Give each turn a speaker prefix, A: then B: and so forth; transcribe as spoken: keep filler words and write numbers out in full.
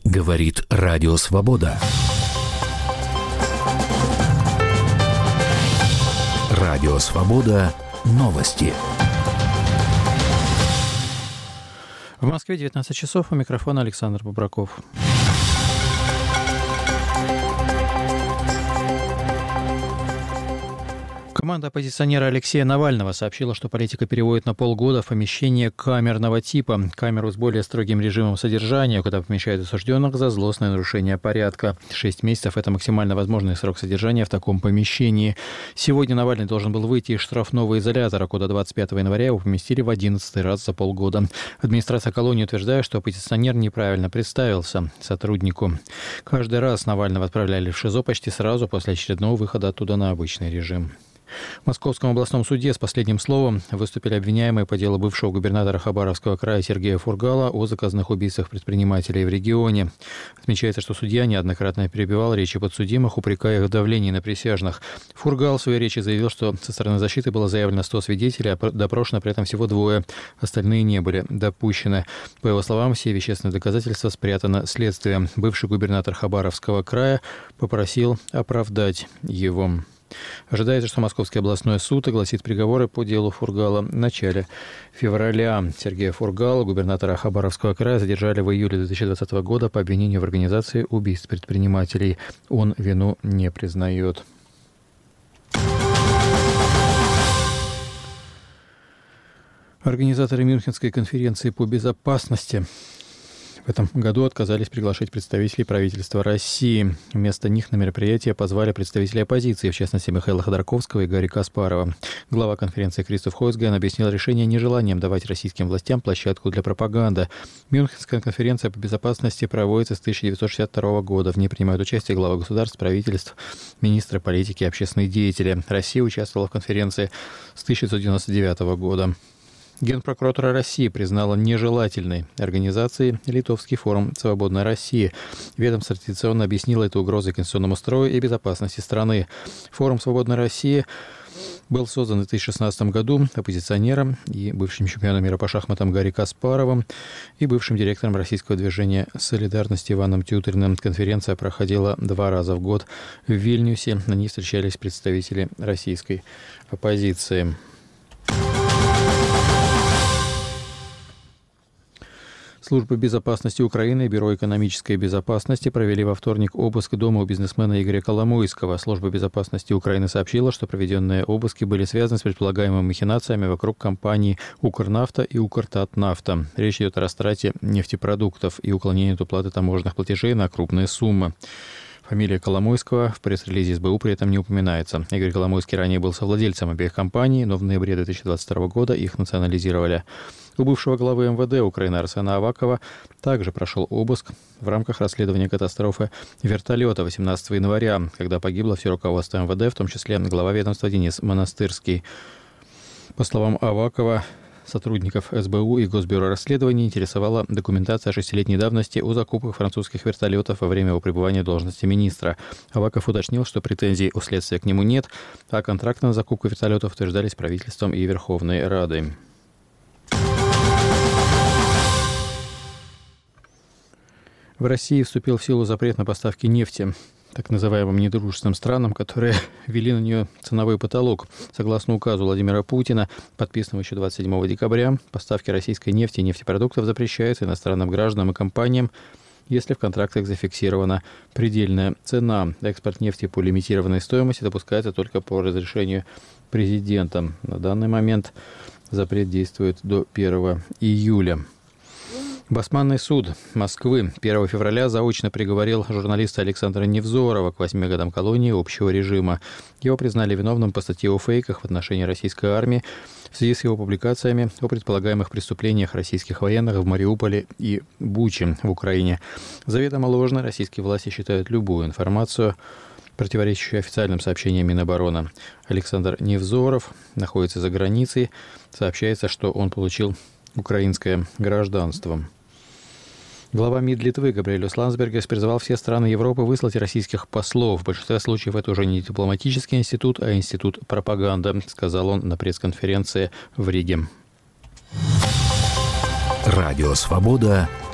A: Говорит Радио Свобода. Радио Свобода. Новости.
B: В Москве девятнадцать часов. У микрофона Александр Бобраков. Команда оппозиционера Алексея Навального сообщила, что политика переводит на полгода в помещение камерного типа. Камеру с более строгим режимом содержания, куда помещают осужденных за злостное нарушение порядка. Шесть месяцев – это максимально возможный срок содержания в таком помещении. Сегодня Навальный должен был выйти из штрафного изолятора, куда двадцать пятого января его поместили в одиннадцатый раз за полгода. Администрация колонии утверждает, что оппозиционер неправильно представился сотруднику. Каждый раз Навального отправляли в ШИЗО почти сразу после очередного выхода оттуда на обычный режим. В Московском областном суде с последним словом выступили обвиняемые по делу бывшего губернатора Хабаровского края Сергея Фургала о заказных убийствах предпринимателей в регионе. Отмечается, что судья неоднократно перебивал речи подсудимых, упрекая их в давлении на присяжных. Фургал в своей речи заявил, что со стороны защиты было заявлено сто свидетелей, а допрошено при этом всего двое. Остальные не были допущены. По его словам, все вещественные доказательства спрятаны следствием. Бывший губернатор Хабаровского края попросил оправдать его. Ожидается, что Московский областной суд огласит приговоры по делу Фургала в начале февраля. Сергея Фургала, губернатора Хабаровского края, задержали в июле две тысячи двадцатого года по обвинению в организации убийств предпринимателей. Он вину не признает. Организаторы Мюнхенской конференции по безопасности в этом году отказались приглашать представителей правительства России. Вместо них на мероприятие позвали представителей оппозиции, в частности Михаила Ходорковского и Гарри Каспарова. Глава конференции Кристоф Хойсген объяснил решение нежеланием давать российским властям площадку для пропаганды. Мюнхенская конференция по безопасности проводится с тысяча девятьсот шестьдесят второго года. В ней принимают участие главы государств, правительств, министры политики и общественные деятели. Россия участвовала в конференции с тысяча девятьсот девяносто девятого года. Генпрокуратура России признала нежелательной организацией Литовский форум «Свободная Россия». Ведомство традиционно объяснило это угрозой конституционному строю и безопасности страны. Форум «Свободная Россия» был создан в две тысячи шестнадцатом году оппозиционером и бывшим чемпионом мира по шахматам Гарри Каспаровым и бывшим директором российского движения «Солидарность» Иваном Тюториным. Конференция проходила два раза в год в Вильнюсе. На ней встречались представители российской оппозиции. Служба безопасности Украины и Бюро экономической безопасности провели во вторник обыск дома у бизнесмена Игоря Коломойского. Служба безопасности Украины сообщила, что проведенные обыски были связаны с предполагаемыми махинациями вокруг компаний «Укрнафта» и «Укртатнафта». Речь идет о растрате нефтепродуктов и уклонении от уплаты таможенных платежей на крупные суммы. Фамилия Коломойского в пресс-релизе эс бэ у при этом не упоминается. Игорь Коломойский ранее был совладельцем обеих компаний, но в ноябре две тысячи двадцать второго года их национализировали. У бывшего главы эм вэ дэ Украины Арсена Авакова также прошел обыск в рамках расследования катастрофы вертолета восемнадцатого января, когда погибло все руководство эм вэ дэ, в том числе глава ведомства Денис Монастырский. По словам Авакова, сотрудников эс бэ у и Госбюро расследований интересовала документация шестилетней давности о закупках французских вертолетов во время его пребывания в должности министра. Аваков уточнил, что претензий у следствия к нему нет, а контракты на закупку вертолетов утверждались правительством и Верховной Радой. В России вступил в силу запрет на поставки нефти так называемым недружественным странам, которые ввели на нее ценовой потолок. Согласно указу Владимира Путина, подписанному еще двадцать седьмого декабря, поставки российской нефти и нефтепродуктов запрещаются иностранным гражданам и компаниям, если в контрактах зафиксирована предельная цена. Экспорт нефти по лимитированной стоимости допускается только по разрешению президента. На данный момент запрет действует до первого июля. Басманный суд Москвы первого февраля заочно приговорил журналиста Александра Невзорова к восьми годам колонии общего режима. Его признали виновным по статье о фейках в отношении российской армии в связи с его публикациями о предполагаемых преступлениях российских военных в Мариуполе и Буче в Украине. Заведомо ложно российские власти считают любую информацию, противоречащую официальным сообщениям Минобороны. Александр Невзоров находится за границей. Сообщается, что он получил украинское гражданство. Глава МИД Литвы Габриэлюс Ландсбергис призвал все страны Европы выслать российских послов. В большинстве случаев это уже не дипломатический институт, а институт пропаганды, сказал он на пресс-конференции в Риге.
A: Радио «Свобода».